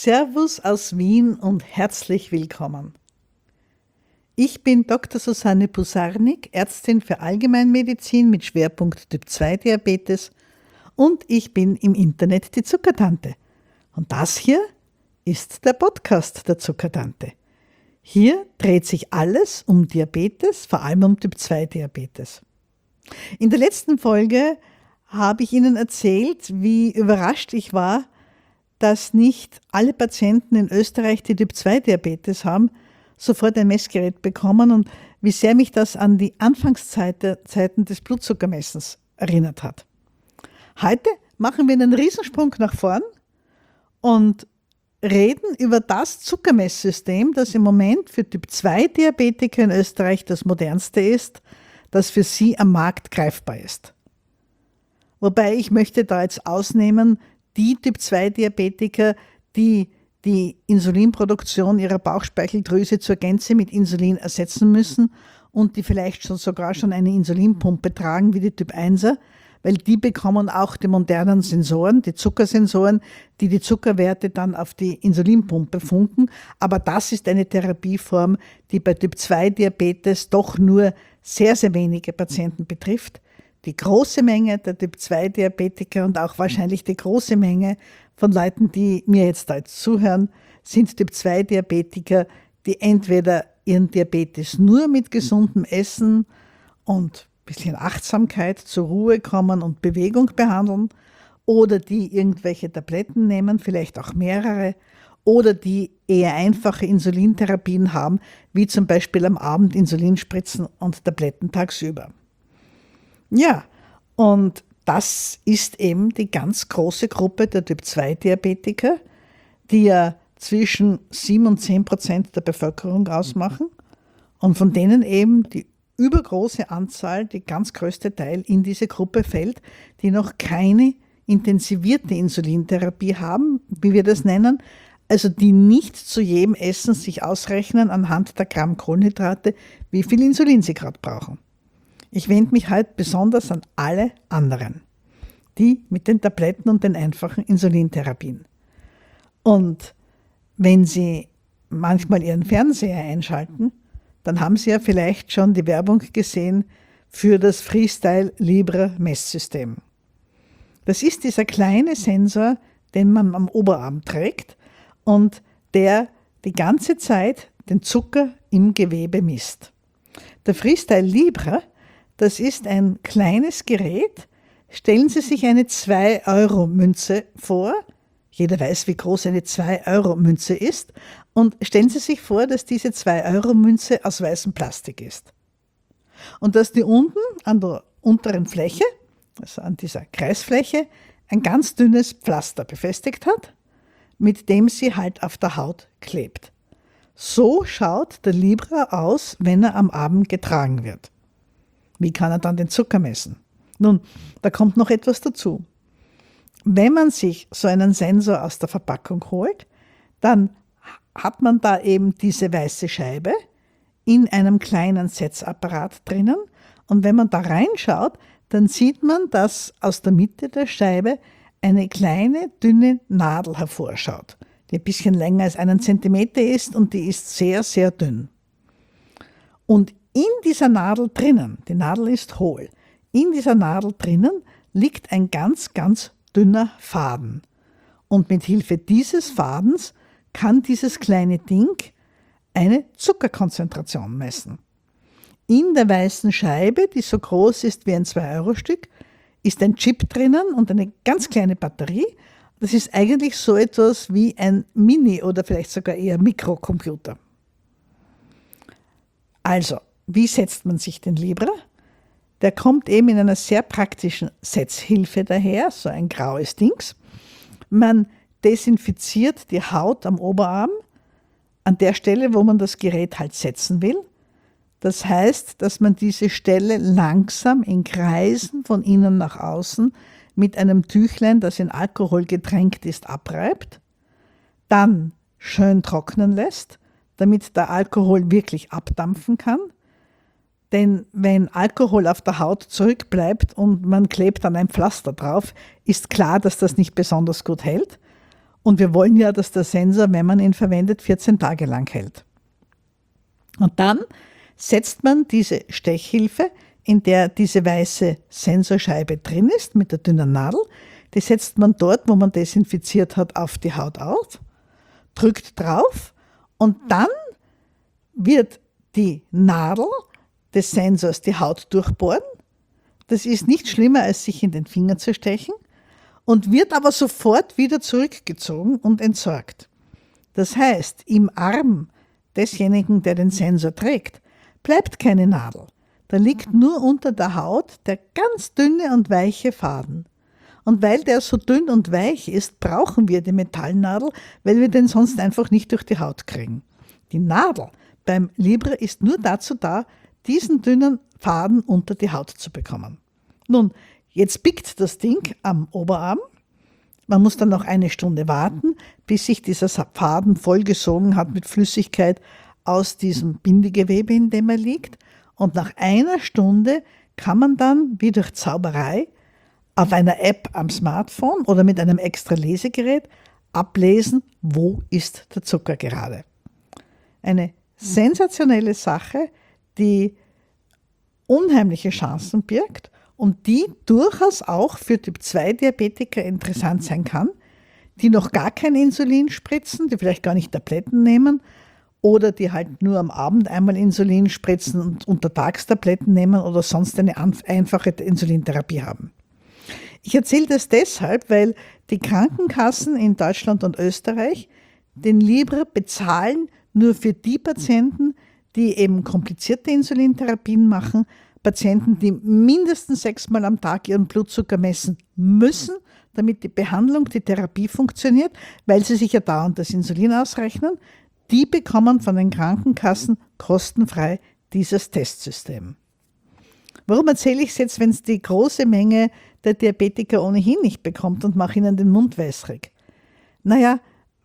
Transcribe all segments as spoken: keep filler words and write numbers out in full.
Servus aus Wien und herzlich willkommen. Ich bin Doktor Susanne Pusarnik, Ärztin für Allgemeinmedizin mit Schwerpunkt Typ zwei Diabetes und ich bin im Internet die Zuckertante. Und das hier ist der Podcast der Zuckertante. Hier dreht sich alles um Diabetes, vor allem um Typ zwei Diabetes. In der letzten Folge habe ich Ihnen erzählt, wie überrascht ich war, dass nicht alle Patienten in Österreich, die Typ zwei Diabetes haben, sofort ein Messgerät bekommen und wie sehr mich das an die Anfangszeiten des Blutzuckermessens erinnert hat. Heute machen wir einen Riesensprung nach vorn und reden über das Zuckermesssystem, das im Moment für Typ zwei Diabetiker in Österreich das modernste ist, das für sie am Markt greifbar ist. Wobei ich möchte da jetzt ausnehmen, die Typ zwei Diabetiker, die die Insulinproduktion ihrer Bauchspeicheldrüse zur Gänze mit Insulin ersetzen müssen und die vielleicht schon sogar schon eine Insulinpumpe tragen wie die Typ einser, weil die bekommen auch die modernen Sensoren, die Zuckersensoren, die die Zuckerwerte dann auf die Insulinpumpe funken. Aber das ist eine Therapieform, die bei Typ zwei Diabetes doch nur sehr, sehr wenige Patienten betrifft. Die große Menge der Typ zwei Diabetiker und auch wahrscheinlich die große Menge von Leuten, die mir jetzt da jetzt zuhören, sind Typ zwei Diabetiker, die entweder ihren Diabetes nur mit gesundem Essen und ein bisschen Achtsamkeit zur Ruhe kommen und Bewegung behandeln oder die irgendwelche Tabletten nehmen, vielleicht auch mehrere, oder die eher einfache Insulintherapien haben, wie zum Beispiel am Abend Insulinspritzen und Tabletten tagsüber. Ja, und das ist eben die ganz große Gruppe der Typ zwei Diabetiker, die ja zwischen sieben und zehn Prozent der Bevölkerung ausmachen und von denen eben die übergroße Anzahl, die ganz größte Teil in diese Gruppe fällt, die noch keine intensivierte Insulintherapie haben, wie wir das nennen, also die nicht zu jedem Essen sich ausrechnen anhand der Gramm Kohlenhydrate, wie viel Insulin sie gerade brauchen. Ich wende mich heute besonders an alle anderen, die mit den Tabletten und den einfachen Insulintherapien. Und wenn Sie manchmal Ihren Fernseher einschalten, dann haben Sie ja vielleicht schon die Werbung gesehen für das Freestyle Libre Messsystem. Das ist dieser kleine Sensor, den man am Oberarm trägt und der die ganze Zeit den Zucker im Gewebe misst. Der Freestyle Libre, das ist ein kleines Gerät. Stellen Sie sich eine zwei Euro Münze vor. Jeder weiß, wie groß eine zwei Euro Münze ist. Und stellen Sie sich vor, dass diese zwei Euro Münze aus weißem Plastik ist. Und dass die unten an der unteren Fläche, also an dieser Kreisfläche, ein ganz dünnes Pflaster befestigt hat, mit dem sie halt auf der Haut klebt. So schaut der Libre aus, wenn er am Abend getragen wird. Wie kann er dann den Zucker messen? Nun, da kommt noch etwas dazu. Wenn man sich so einen Sensor aus der Verpackung holt, dann hat man da eben diese weiße Scheibe in einem kleinen Setzapparat drinnen. Und wenn man da reinschaut, dann sieht man, dass aus der Mitte der Scheibe eine kleine, dünne Nadel hervorschaut, die ein bisschen länger als einen Zentimeter ist und die ist sehr, sehr dünn. Und in dieser Nadel drinnen, die Nadel ist hohl, in dieser Nadel drinnen liegt ein ganz, ganz dünner Faden. Und mit Hilfe dieses Fadens kann dieses kleine Ding eine Zuckerkonzentration messen. In der weißen Scheibe, die so groß ist wie ein zwei Euro Stück, ist ein Chip drinnen und eine ganz kleine Batterie. Das ist eigentlich so etwas wie ein Mini- oder vielleicht sogar eher Mikrocomputer. Also, wie setzt man sich den Libre? Der kommt eben in einer sehr praktischen Setzhilfe daher, so ein graues Dings. Man desinfiziert die Haut am Oberarm an der Stelle, wo man das Gerät halt setzen will. Das heißt, dass man diese Stelle langsam in Kreisen von innen nach außen mit einem Tüchlein, das in Alkohol getränkt ist, abreibt, dann schön trocknen lässt, damit der Alkohol wirklich abdampfen kann. Denn wenn Alkohol auf der Haut zurückbleibt und man klebt dann ein Pflaster drauf, ist klar, dass das nicht besonders gut hält. Und wir wollen ja, dass der Sensor, wenn man ihn verwendet, vierzehn Tage lang hält. Und dann setzt man diese Stechhilfe, in der diese weiße Sensorscheibe drin ist, mit der dünnen Nadel, die setzt man dort, wo man desinfiziert hat, auf die Haut auf, drückt drauf und dann wird die Nadel des Sensors die Haut durchbohren. Das ist nicht schlimmer, als sich in den Finger zu stechen und wird aber sofort wieder zurückgezogen und entsorgt. Das heißt, im Arm desjenigen, der den Sensor trägt, bleibt keine Nadel. Da liegt nur unter der Haut der ganz dünne und weiche Faden. Und weil der so dünn und weich ist, brauchen wir die Metallnadel, weil wir den sonst einfach nicht durch die Haut kriegen. Die Nadel beim Libre ist nur dazu da, diesen dünnen Faden unter die Haut zu bekommen. Nun, jetzt biegt das Ding am Oberarm. Man muss dann noch eine Stunde warten, bis sich dieser Faden vollgesogen hat mit Flüssigkeit aus diesem Bindegewebe, in dem er liegt. Und nach einer Stunde kann man dann, wie durch Zauberei, auf einer App am Smartphone oder mit einem extra Lesegerät ablesen, wo ist der Zucker gerade. Eine sensationelle Sache, die unheimliche Chancen birgt und die durchaus auch für Typ zwei Diabetiker interessant sein kann, die noch gar kein Insulin spritzen, die vielleicht gar nicht Tabletten nehmen oder die halt nur am Abend einmal Insulin spritzen und untertags Tabletten nehmen oder sonst eine einfache Insulintherapie haben. Ich erzähle das deshalb, weil die Krankenkassen in Deutschland und Österreich den Libre bezahlen nur für die Patienten, die eben komplizierte Insulintherapien machen, Patienten, die mindestens sechsmal am Tag ihren Blutzucker messen müssen, damit die Behandlung, die Therapie funktioniert, weil sie sich ja dauernd das Insulin ausrechnen, die bekommen von den Krankenkassen kostenfrei dieses Testsystem. Warum erzähle ich es jetzt, wenn es die große Menge der Diabetiker ohnehin nicht bekommt und mache ihnen den Mund wässrig? Naja,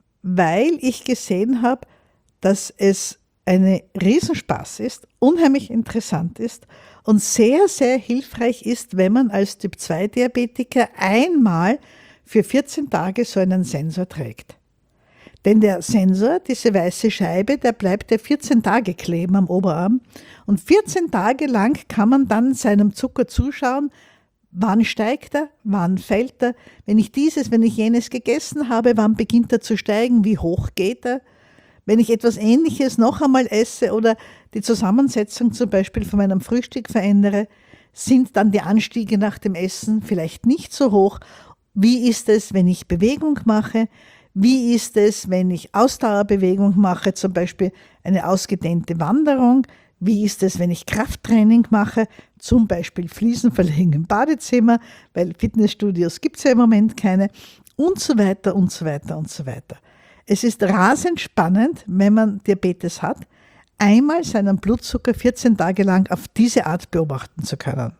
weil ich gesehen habe, dass es ein Riesenspaß ist, unheimlich interessant ist und sehr, sehr hilfreich ist, wenn man als Typ zwei Diabetiker einmal für vierzehn Tage so einen Sensor trägt. Denn der Sensor, diese weiße Scheibe, der bleibt ja vierzehn Tage kleben am Oberarm und vierzehn Tage lang kann man dann seinem Zucker zuschauen, wann steigt er, wann fällt er, wenn ich dieses, wenn ich jenes gegessen habe, wann beginnt er zu steigen, wie hoch geht er. Wenn ich etwas Ähnliches noch einmal esse oder die Zusammensetzung zum Beispiel von meinem Frühstück verändere, sind dann die Anstiege nach dem Essen vielleicht nicht so hoch. Wie ist es, wenn ich Bewegung mache? Wie ist es, wenn ich Ausdauerbewegung mache, zum Beispiel eine ausgedehnte Wanderung? Wie ist es, wenn ich Krafttraining mache, zum Beispiel Fliesen verlegen im Badezimmer, weil Fitnessstudios gibt es ja im Moment keine und so weiter und so weiter und so weiter. Es ist rasend spannend, wenn man Diabetes hat, einmal seinen Blutzucker vierzehn Tage lang auf diese Art beobachten zu können.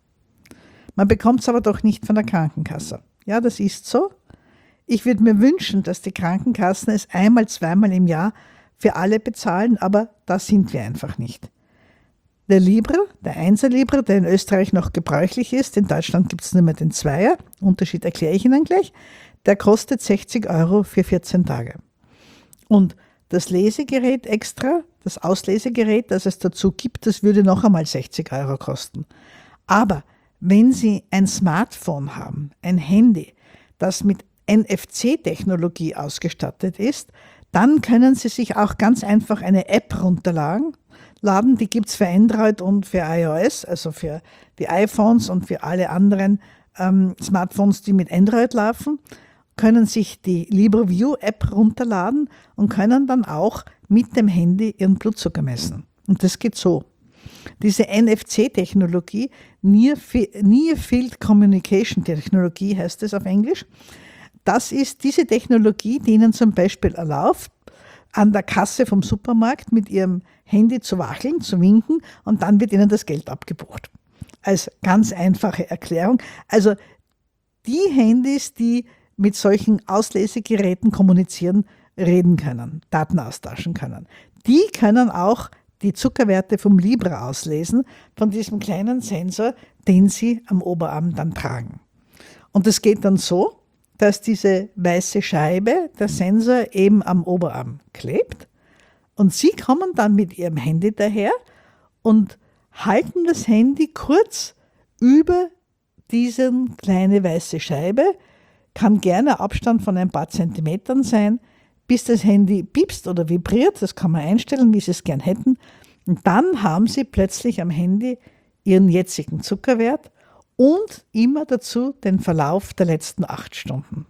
Man bekommt es aber doch nicht von der Krankenkasse. Ja, das ist so. Ich würde mir wünschen, dass die Krankenkassen es einmal, zweimal im Jahr für alle bezahlen, aber da sind wir einfach nicht. Der Libre, der Einser Libre, der in Österreich noch gebräuchlich ist, in Deutschland gibt es nur mehr den Zweier, Unterschied erkläre ich Ihnen gleich, der kostet sechzig Euro für vierzehn Tage. Und das Lesegerät extra, das Auslesegerät, das es dazu gibt, das würde noch einmal sechzig Euro kosten. Aber wenn Sie ein Smartphone haben, ein Handy, das mit N F C-Technologie ausgestattet ist, dann können Sie sich auch ganz einfach eine App runterladen. Laden, die gibt es für Android und für iOS, also für die iPhones und für alle anderen ähm, Smartphones, die mit Android laufen, können sich die LibreView-App runterladen und können dann auch mit dem Handy ihren Blutzucker messen. Und das geht so. Diese N F C-Technologie, Near Field Communication Technologie heißt es auf Englisch, das ist diese Technologie, die Ihnen zum Beispiel erlaubt, an der Kasse vom Supermarkt mit Ihrem Handy zu wackeln, zu winken und dann wird Ihnen das Geld abgebucht. Als ganz einfache Erklärung. Also die Handys, die mit solchen Auslesegeräten kommunizieren, reden können, Daten austauschen können. Die können auch die Zuckerwerte vom Libre auslesen, von diesem kleinen Sensor, den Sie am Oberarm dann tragen. Und das geht dann so, dass diese weiße Scheibe, der Sensor, eben am Oberarm klebt. Und Sie kommen dann mit Ihrem Handy daher und halten das Handy kurz über diese kleine weiße Scheibe, kann gerne Abstand von ein paar Zentimetern sein, bis das Handy piepst oder vibriert, das kann man einstellen, wie Sie es gern hätten. Und dann haben Sie plötzlich am Handy Ihren jetzigen Zuckerwert und immer dazu den Verlauf der letzten acht Stunden.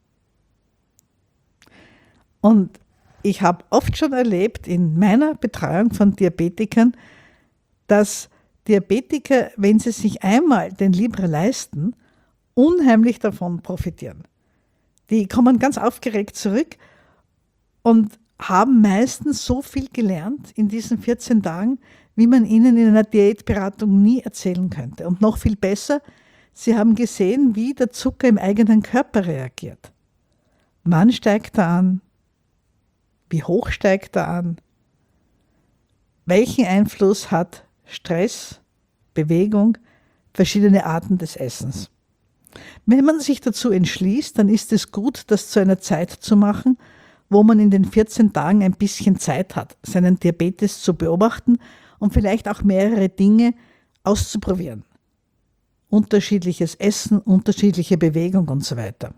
Und ich habe oft schon erlebt in meiner Betreuung von Diabetikern, dass Diabetiker, wenn sie sich einmal den Libre leisten, unheimlich davon profitieren. Die kommen ganz aufgeregt zurück und haben meistens so viel gelernt in diesen vierzehn Tagen, wie man ihnen in einer Diätberatung nie erzählen könnte. Und noch viel besser, sie haben gesehen, wie der Zucker im eigenen Körper reagiert. Wann steigt er an? Wie hoch steigt er an? Welchen Einfluss hat Stress, Bewegung, verschiedene Arten des Essens? Wenn man sich dazu entschließt, dann ist es gut, das zu einer Zeit zu machen, wo man in den vierzehn Tagen ein bisschen Zeit hat, seinen Diabetes zu beobachten und vielleicht auch mehrere Dinge auszuprobieren. Unterschiedliches Essen, unterschiedliche Bewegung und so weiter.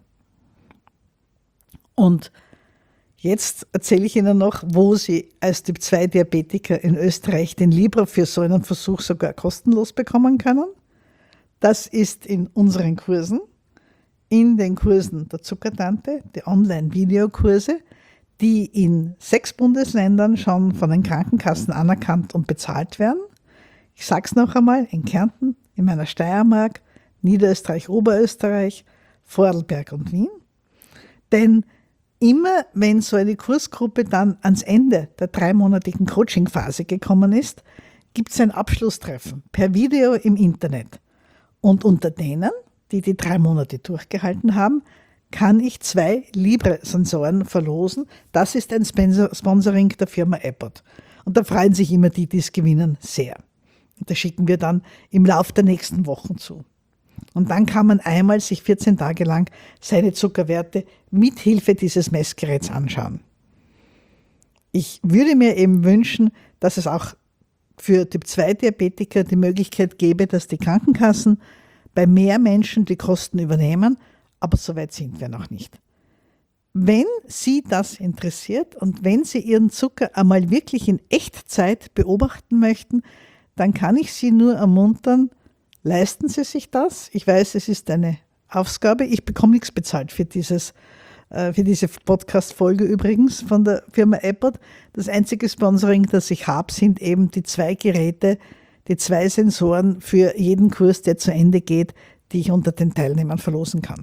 Und jetzt erzähle ich Ihnen noch, wo Sie als Typ zwei Diabetiker in Österreich den Libre für so einen Versuch sogar kostenlos bekommen können. Das ist in unseren Kursen, in den Kursen der Zuckertante, die Online-Videokurse, die in sechs Bundesländern schon von den Krankenkassen anerkannt und bezahlt werden. Ich sage es noch einmal, in Kärnten, in meiner Steiermark, Niederösterreich, Oberösterreich, Vorarlberg und Wien. Denn immer wenn so eine Kursgruppe dann ans Ende der dreimonatigen Coaching-Phase gekommen ist, gibt es ein Abschlusstreffen per Video im Internet. Und unter denen, die die drei Monate durchgehalten haben, kann ich zwei Libre-Sensoren verlosen. Das ist ein Sponsoring der Firma Abbott. Und da freuen sich immer die, die es gewinnen, sehr. Und das schicken wir dann im Laufe der nächsten Wochen zu. Und dann kann man einmal sich vierzehn Tage lang seine Zuckerwerte mit Hilfe dieses Messgeräts anschauen. Ich würde mir eben wünschen, dass es auch für Typ zwei Diabetiker die Möglichkeit gäbe, dass die Krankenkassen bei mehr Menschen die Kosten übernehmen, aber so weit sind wir noch nicht. Wenn Sie das interessiert und wenn Sie Ihren Zucker einmal wirklich in Echtzeit beobachten möchten, dann kann ich Sie nur ermuntern, leisten Sie sich das. Ich weiß, es ist eine Aufgabe. Ich bekomme nichts bezahlt für, dieses, äh, für diese Podcast-Folge übrigens von der Firma Abbott. Das einzige Sponsoring, das ich habe, sind eben die zwei Geräte, die zwei Sensoren für jeden Kurs, der zu Ende geht, die ich unter den Teilnehmern verlosen kann.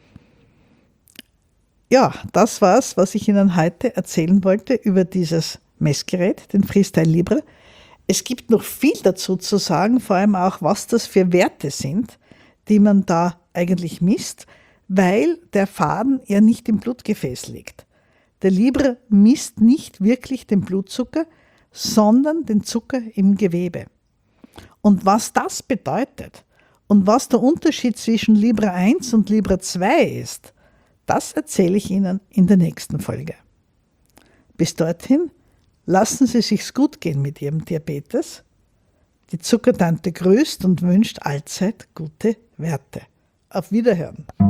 Ja, das war's, was ich Ihnen heute erzählen wollte über dieses Messgerät, den Freestyle Libre. Es gibt noch viel dazu zu sagen, vor allem auch, was das für Werte sind, die man da eigentlich misst, weil der Faden ja nicht im Blutgefäß liegt. Der Libre misst nicht wirklich den Blutzucker, sondern den Zucker im Gewebe. Und was das bedeutet und was der Unterschied zwischen Libre eins und Libre zwei ist, das erzähle ich Ihnen in der nächsten Folge. Bis dorthin, lassen Sie sich's gut gehen mit Ihrem Diabetes. Die Zuckertante grüßt und wünscht allzeit gute Werte. Auf Wiederhören.